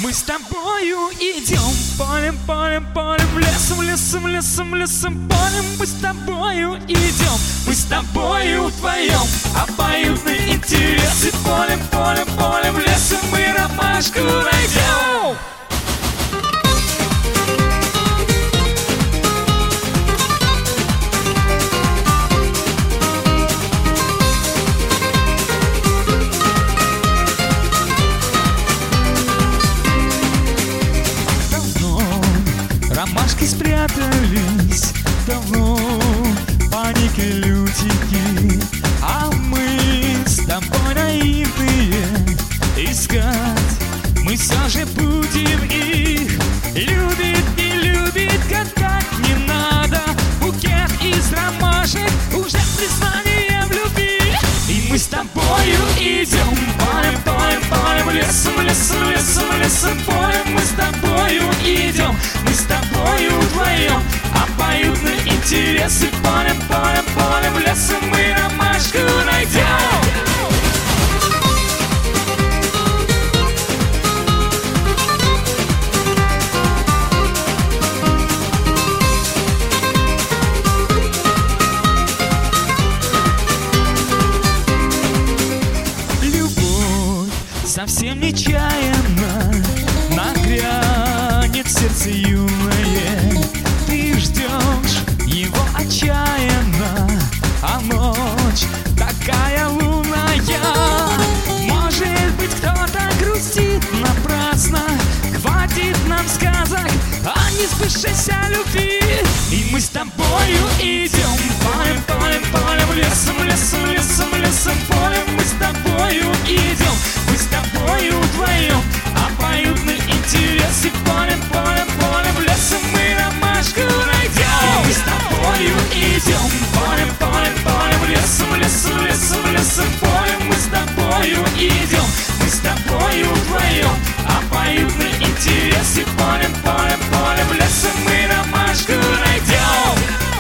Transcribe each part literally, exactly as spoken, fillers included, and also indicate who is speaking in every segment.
Speaker 1: Мы с тобою идем полем, полем, полем, лесом, лесом, лесом, лесом, полем. Мы с тобою идем, мы с тобою вдвоем. Обоюдный интерес и полем, полем, полем, лесом мы ромашку найдем. Ромашки спрятались давно, паники лютики, а мы с тобой наивные искать. Мы все же будем их. Любит, не любит, гадать не надо. Букет из ромашек уже признание в любви. И мы с тобою идем полем, полем, полем, лесом, лесом, лесом, лесом, полем. Мы с тобою идем, мы с тобою вдвоем. Обоюдный интерес и полем, полем, полем, лесом мы ромашку найдем. Совсем нечаянно нагрянет в сердце юное. Ты ждешь его отчаянно, а ночь такая лунная. Может быть, кто-то грустит напрасно. Хватит нам сказок о несбывшейся любви. И мы с тобою идем полем, полем, полем, лесом, лесом, лесом, лесом, полем. Мы с тобою идем, мы с тобою вдвоем. Обоюдный интерес и полем, полем, полем, лесом мы ромашку найдем. И мы с тобою идем полем, полем, полем, лесом, лесом, лесом, лесом, полем. Мы с тобою идем, мы с тобою вдвоем. Обоюдный интерес и полем, полем, полем, лесом мы ромашку найдем.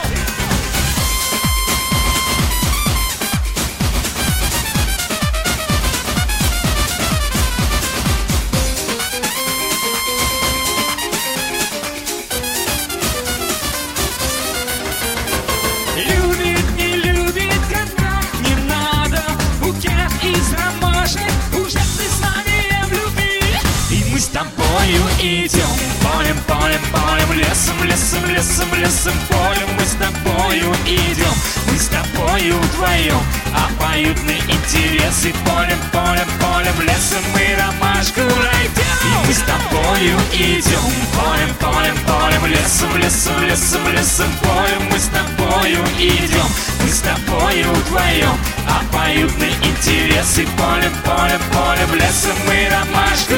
Speaker 1: Любит, не любит, гадать не надо. Букет из ромашек уже признание в любви. И мы с тобою идем полем, полем, полем, лесом, лесом, лесом, лесом, полем. Мы с тобою идем, мы с тобою вдвоем. Обоюдный интерес и полем, полем, полем, лесом мы ромашку найдем. И мы с тобою идем полем, полем, полем, лесом, лесом, лесом, лесом, полем. Мы с тобою идем, мы с тобою вдвоем. Обоюдный интерес и полем, полем, полем, лесом мы ромашку